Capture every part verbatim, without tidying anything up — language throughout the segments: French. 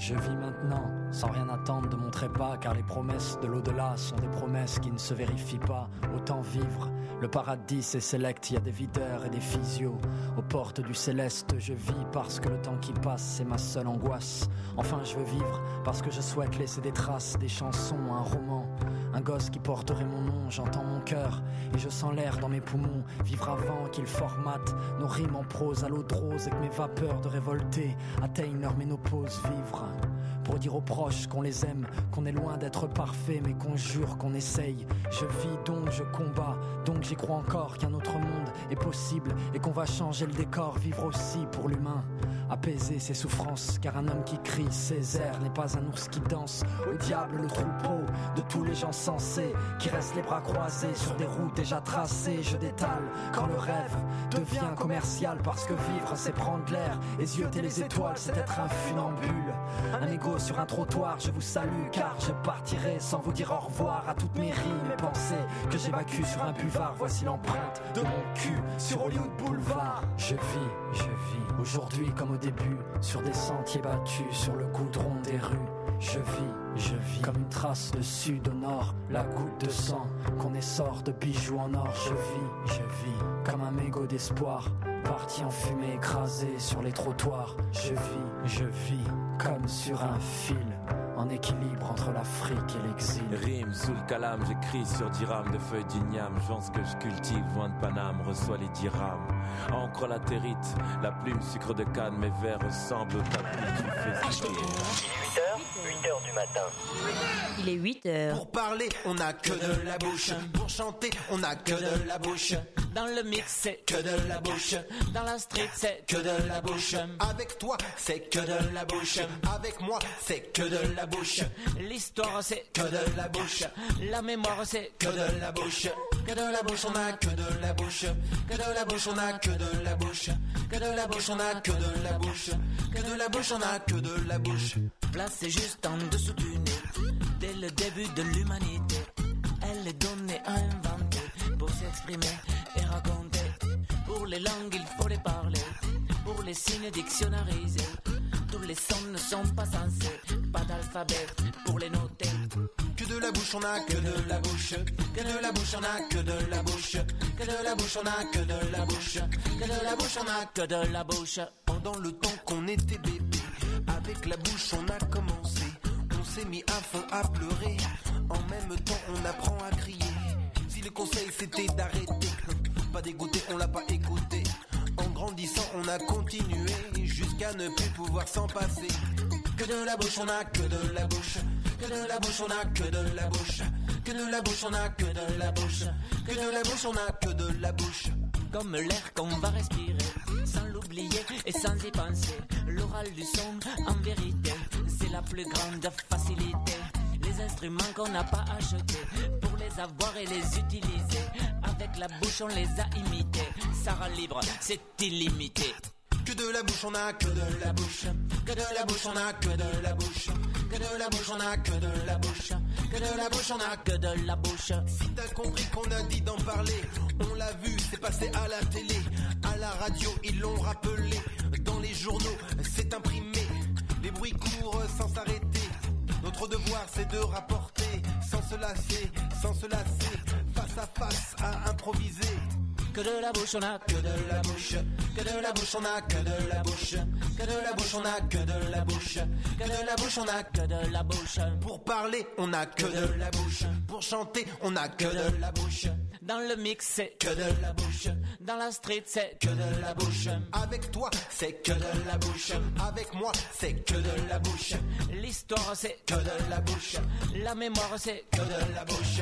Je vis maintenant, sans rien attendre de mon trépas, car les promesses de l'au-delà sont des promesses qui ne se vérifient pas. Autant vivre, le paradis c'est select, il y a des videurs et des physios. Aux portes du céleste, je vis parce que le temps qui passe c'est ma seule angoisse. Enfin je veux vivre parce que je souhaite laisser des traces, des chansons, un roman. Un gosse qui porterait mon nom, j'entends mon cœur et je sens l'air dans mes poumons. Vivre avant qu'il formate nos rimes en prose à l'eau de rose et que mes vapeurs de révoltés atteignent leur ménopause. Vivre pour dire aux proches qu'on les aime, qu'on est loin d'être parfait mais qu'on jure qu'on essaye. Je vis donc je combats, donc j'y crois encore qu'un autre monde est possible et qu'on va changer le décor. Vivre aussi pour l'humain, apaiser ses souffrances, car un homme qui crie Césaire n'est pas un ours qui danse. Au diable le troupeau de tous les gens sensés qui restent les bras croisés sur des routes déjà tracées. Je détale quand le rêve devient commercial, parce que vivre c'est prendre l'air et zioter les étoiles, c'est être un funambule. Un égo sur un trottoir, je vous salue car je partirai sans vous dire au revoir à toutes mes rimes et pensées que j'évacue sur un buvard. Voici l'empreinte de mon cul sur Hollywood Boulevard. Je vis, je vis aujourd'hui comme au début, sur des sentiers battus, sur le goudron des rues. Je vis, je vis comme une trace de sud au nord, la goutte de sang qu'on essore de bijoux en or. Je vis, je vis comme un mégot d'espoir, parti en fumée écrasé sur les trottoirs. Je vis, je vis comme sur un fil, en équilibre entre l'Afrique et l'exil. Rime sous le calame, j'écris sur dix rames de feuilles d'igname. J'vends que je cultive, loin de Paname, reçois les dirhams. Encre latérite, la plume sucre de canne, mes vers ressemblent au tapis du festival. huit heures, huit heures du matin. Il est huit heures. Pour parler, on n'a que de la bouche. Pour chanter, on n'a que de la bouche. Dans le mix, c'est que de la bouche. Dans la street, c'est que de la bouche. Avec toi, c'est que de la bouche. Avec moi, c'est que de la bouche. L'histoire, c'est que de la bouche. La mémoire, c'est que de la bouche. Que de la bouche, on a que de la bouche. Que de la bouche, on a que de la bouche. Que de la bouche, on a que de la bouche. Que de la bouche, on a que de la bouche. Placée juste en dessous du nez, dès le début de l'humanité, elle est donnée à inventer, pour s'exprimer et raconter. Pour les langues, il faut les parler, pour les signes dictionnarisés. Tous les sons ne sont pas censés, pas d'alphabet pour les noter. Que de la bouche, on a que de la bouche. Que de la bouche, on a que de la bouche. Que de la bouche, on a que de la bouche. Que de la bouche, on a que de la bouche. Pendant le temps qu'on était bébé, avec la bouche on a commencé. On s'est mis à fond à pleurer. En même temps on apprend à crier. Si le conseil c'était d'arrêter, pas dégoûté, on l'a pas écouté. En grandissant on a continué jusqu'à ne plus pouvoir s'en passer. Que de la bouche, on a que de la bouche. Que de la bouche, on a que de la bouche. Que de la bouche, on a que de la bouche. Que de la bouche, on a que de la bouche. Comme l'air qu'on va respirer, sans l'oublier et sans y penser. L'oral du son, en vérité, c'est la plus grande facilité. Les instruments qu'on n'a pas achetés, pour les avoir et les utiliser. Avec la bouche, on les a imités. Ça rend libre, c'est illimité. Que de la bouche, on a que de la bouche. Que de la bouche, on a que de la bouche. Que de la bouche, on a que de la bouche. Que de la bouche, on a que de la bouche. Si t'as compris qu'on a dit d'en parler, on l'a vu, c'est passé à la télé, à la radio, ils l'ont rappelé. Dans les journaux, c'est imprimé. Les bruits courent sans s'arrêter. Notre devoir, c'est de rapporter, sans se lasser, sans se lasser, face à face à improviser. Que de la bouche, on a que de la bouche. Que de la bouche, on a que de la bouche. Que de la bouche, on a que de la bouche. Que de la bouche, on a que de la bouche. Pour parler, on a que de la bouche. Pour chanter, on a que de la bouche. Dans le mix, c'est que de la bouche. Dans la street, c'est que de la bouche. Avec toi, c'est que de la bouche. Avec moi, c'est que de la bouche. L'histoire, c'est que de la bouche. La mémoire, c'est que de la bouche.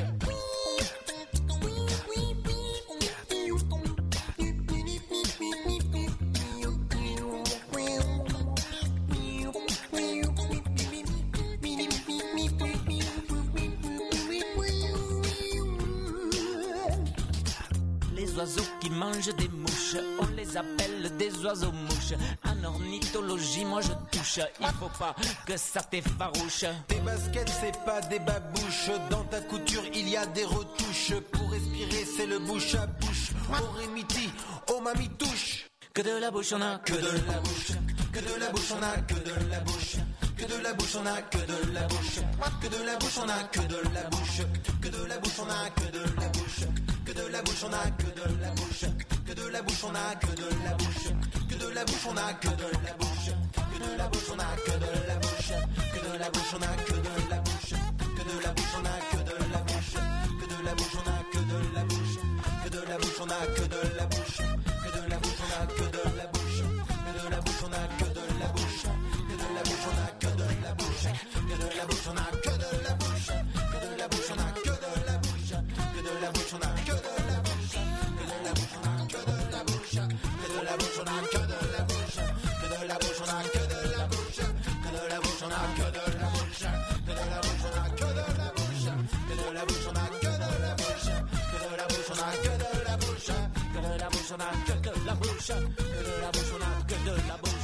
Les oiseaux qui mangent des mouches, on les appelle des oiseaux mouches. En ornithologie, moi je touche, il faut pas que ça t'effarouche. Tes baskets, c'est pas des babouches. Dans ta couture, il y a des retouches. Pour respirer, c'est le bouche à bouche. Oh Rémiti, oh mamie touche. Que de la bouche, on a que de la bouche. Que de la bouche, on a que de la bouche. que de la bouche, on a que de la bouche, que de la bouche, on a que de la bouche, que de la bouche, on a que de la bouche, que de la bouche, on a que de la bouche, que de la bouche, on a que de la bouche, que de la bouche, on a que de la bouche, que de la bouche, on a que de la bouche, que de la bouche, on a que de la bouche, que de la bouche, on a que de la bouche, que de la bouche, on a que de la bouche, que de la bouche, on a que de la bouche, que de la bouche, on a que de la bouche, que de la bouche, on a que de la bouche, que de la bouche, on a que de la bouche, que de la bouche, on a que de la bouche, que de la bouche, on a que de la bouche, que de la bouche, on a que de la bouche, que de la bouche, on a que de la bouche, que de la bouche, on a que de la bouche, que de la bouche, on a que de la bouche, que de la bouche, on a que de la bouche, que de la bouche, on a que de la bouche, que de la bouche, on a que de la bouche, que de la bouche, on a que de la bouche, que de la bouche, on a que de la bouche, que de la bouche, on a que de la bouche.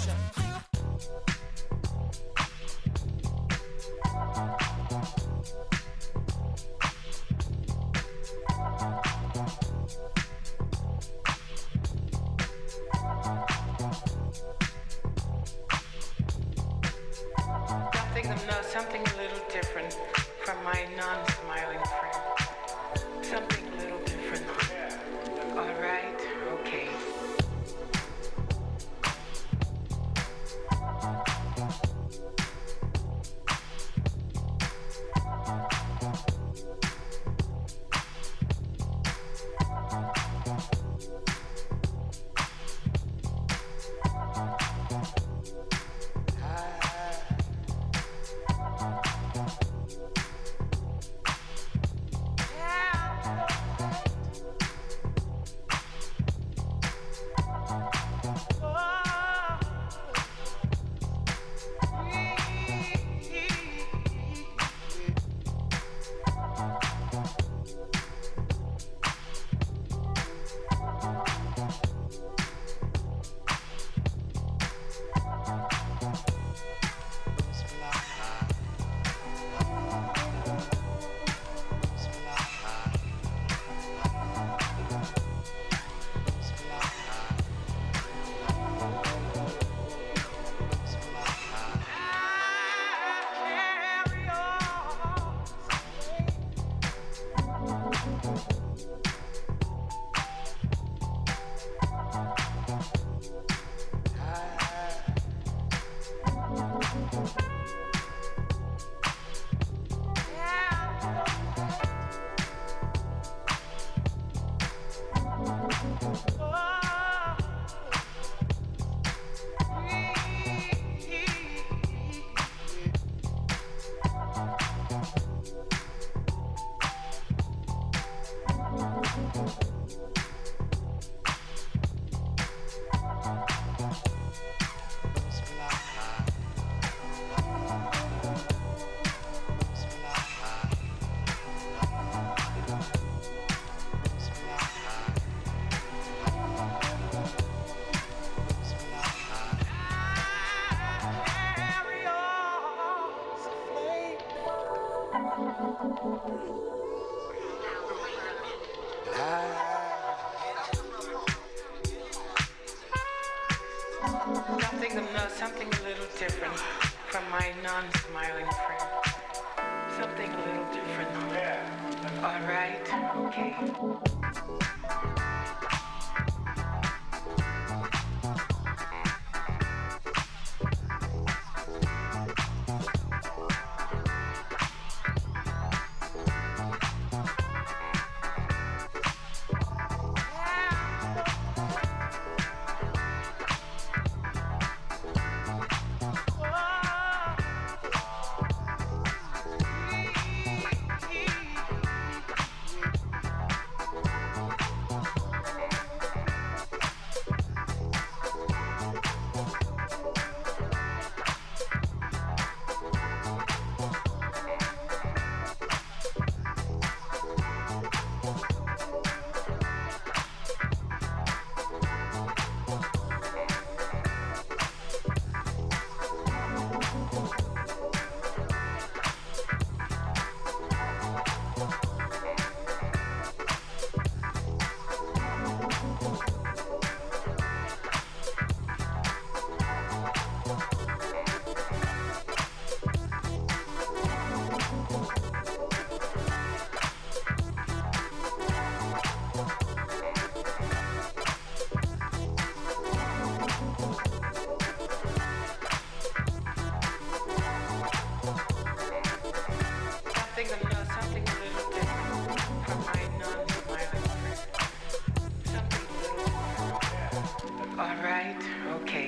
Something, no, something a little different from my non-smiling friend. Something a little different. All right, okay. Something, no, something a little different from my non-smiling friend. Something a little different. All right, okay. All right, okay.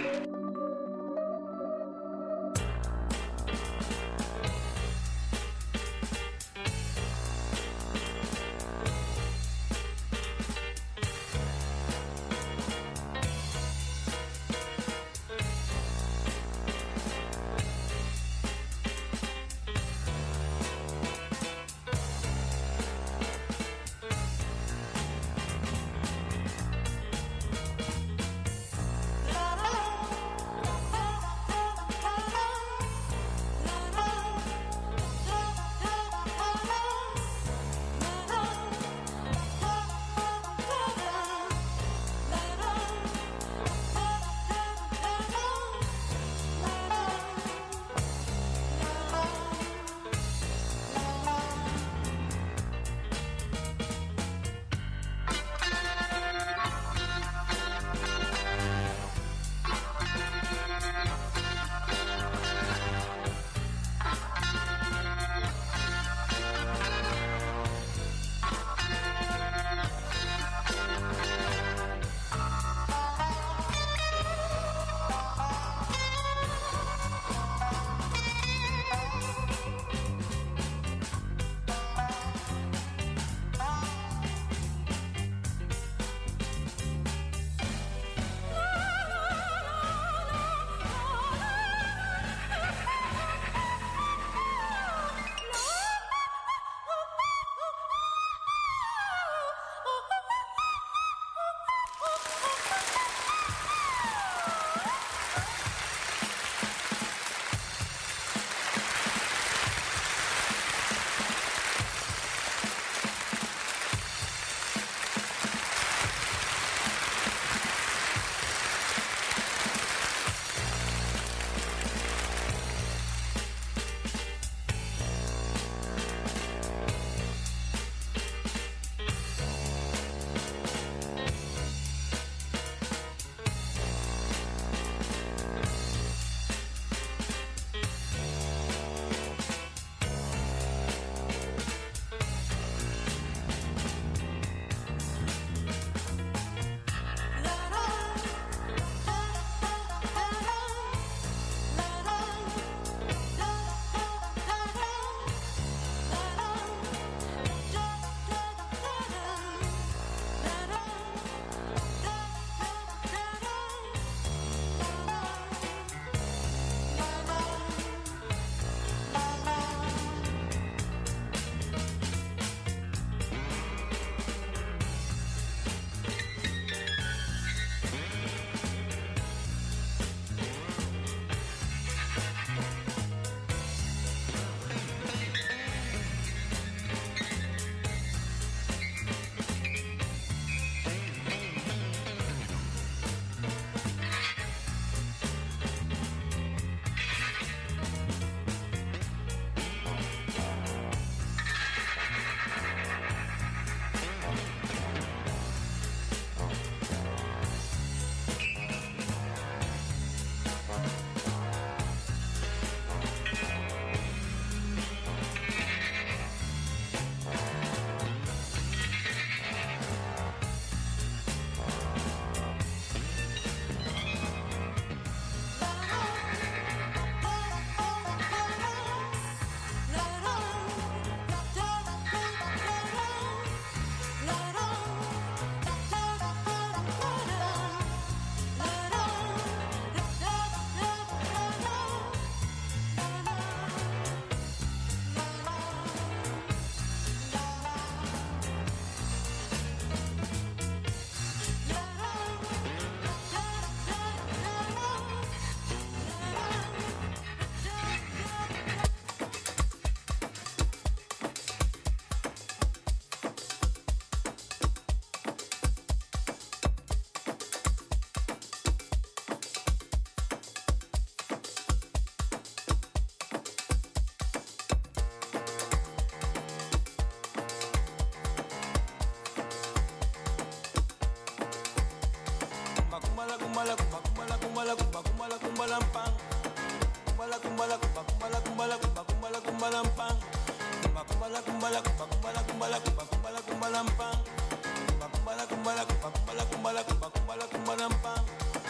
kumbala kumba kumbala kumbala kumba kumbala kumbala mpang kumbala kumbala kumba kumbala kumbala kumba kumbala kumbala mpang kumba kumbala kumbala kumba kumbala kumbala kumba kumbala kumbala mpang kumba kumbala kumbala kumba kumbala kumbala kumba kumbala kumbala mpang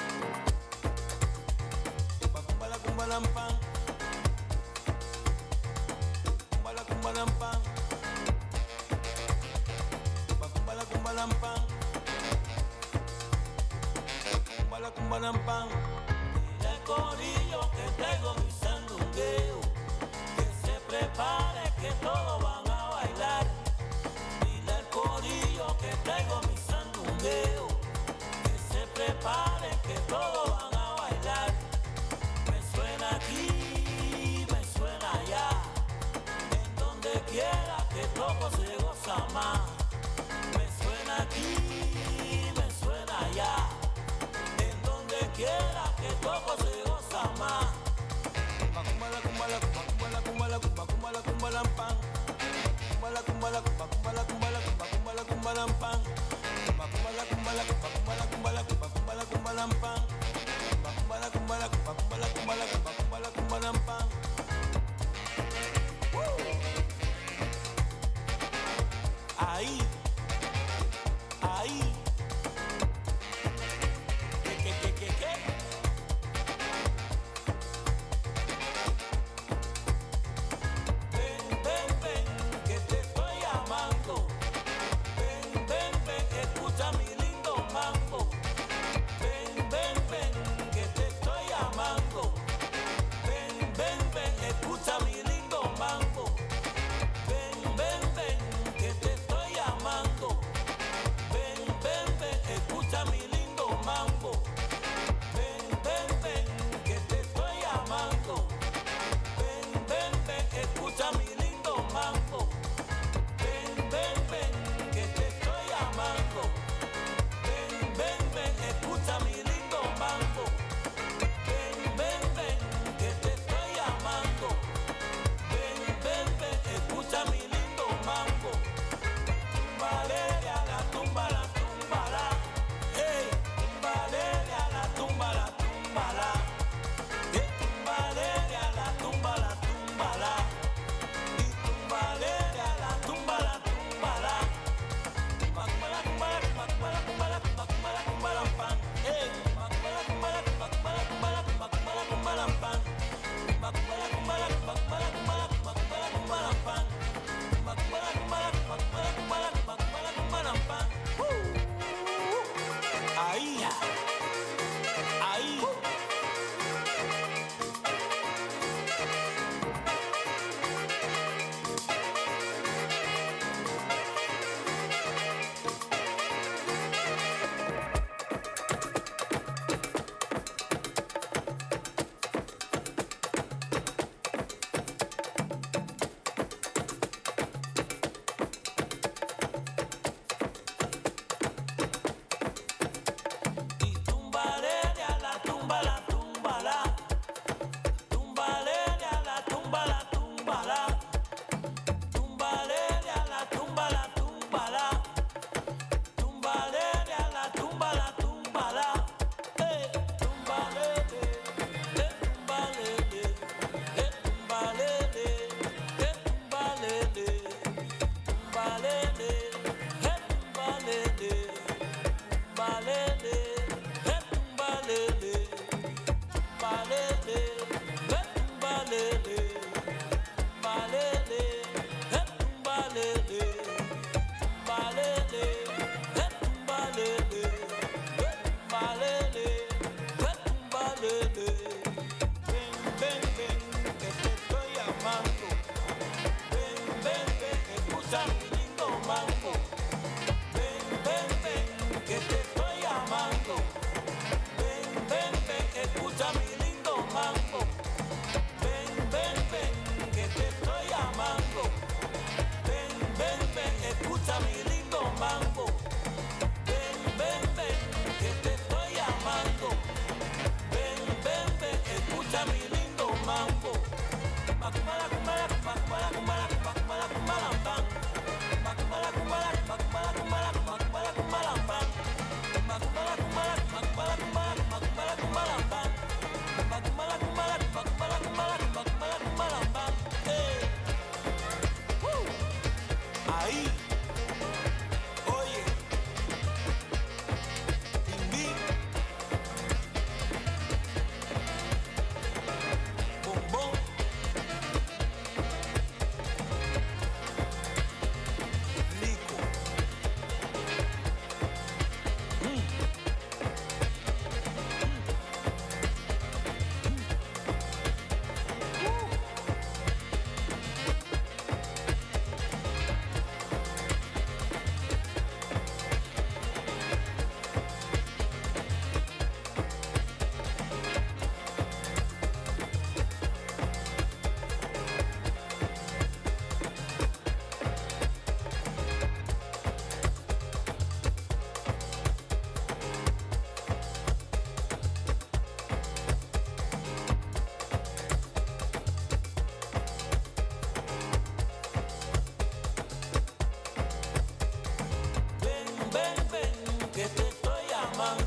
kumbalampan. Kumbala kumbalampan. Kumbala kumbalampan. Kumbala kumbalampan. Dile al corillo que traigo mi sandungueo, que se prepare que todos van a bailar. Dile al corillo que traigo mi sandungueo, que se prepare que todos van a bailar. Me suena aquí, me suena allá, en donde quiera que toco se goza más. Me suena aquí, me suena allá, en donde quiera que toco se goza más. Kumbala kumbala kumbala kumbala kumbala kumbala pan. Kumbala kumbala kumbala kumbala kumbala kumbala pan. Kumbala kumbala kumbala kumbala kumbala kumbala pan. Kumbala kumbala kumbala kumbala kumbala kumbala pan. Ahí, ahí. ¿Qué, qué, qué, qué, qué? Ven, ven, ven, que te estoy llamando. Ven, ven, ven, escucha mi lindo mambo. Ven, ven, ven, que te estoy llamando. Ven, ven, ven, escucha mi lindo mambo. Ven, ven, ven, que te estoy llamando. Ven, ven, ven, escucha mi lindo mambo. Ven, ven, ven, que te estoy llamando. Ven, ven, ven, escucha mi lindo mambo. Ven, ven, ven, que te estoy llamando. Ven, ven, ven, escucha mi lindo mambo. Ven, ven, ven, que te estoy llamando. Ven, ven, ven, escucha mi lindo mambo. Valeria, la tumba, la tumba, la. Hey, Valeria, la tumba, la tumba, la. Hey, Valeria, la tumba, la tumba, la. Y Valeria, la tumba, la tumba, la. Kumbala, kumbala, kumbala, kumbala, kumbala, kumbala, pan. Hey, kumbala, kumbala, kumbala, kumbala, kumbala, kumbala, pan. Kumbala, kumbala, kumbala, kumbala, kumbala, kumbala, pan. Kumbala, kumbala, kumbala, kumbala, kumbala, kumbala, pan. Ahí, ahí. Y tú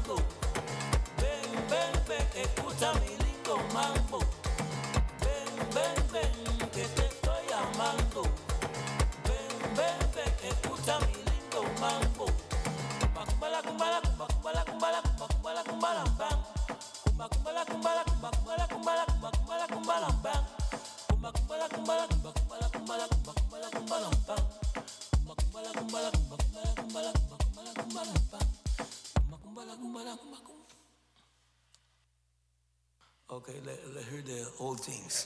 mambo. Ven, ven, ven, escucha mi lindo mambo. Ven, ven, ven, que te estoy amando. Ven, ven, ven, escucha mi lindo mambo. Kumbala, kumbala, kumbala, kumbala, kumbala, kumbala, kumbala, bang. Kumbala, kumbala, kumbala, kumbala, kumbala, kumbala, kumbala, bang. Kumbala, kumbala, kumbala, kumbala, kumbala, kumbala, kumbala, bang. Kumbala, kumbala, kumbala, kumbala, kumbala, kumbala, kumbala, bang. Kumbala, kumbala, kumbala. Okay, let, let hear the old things.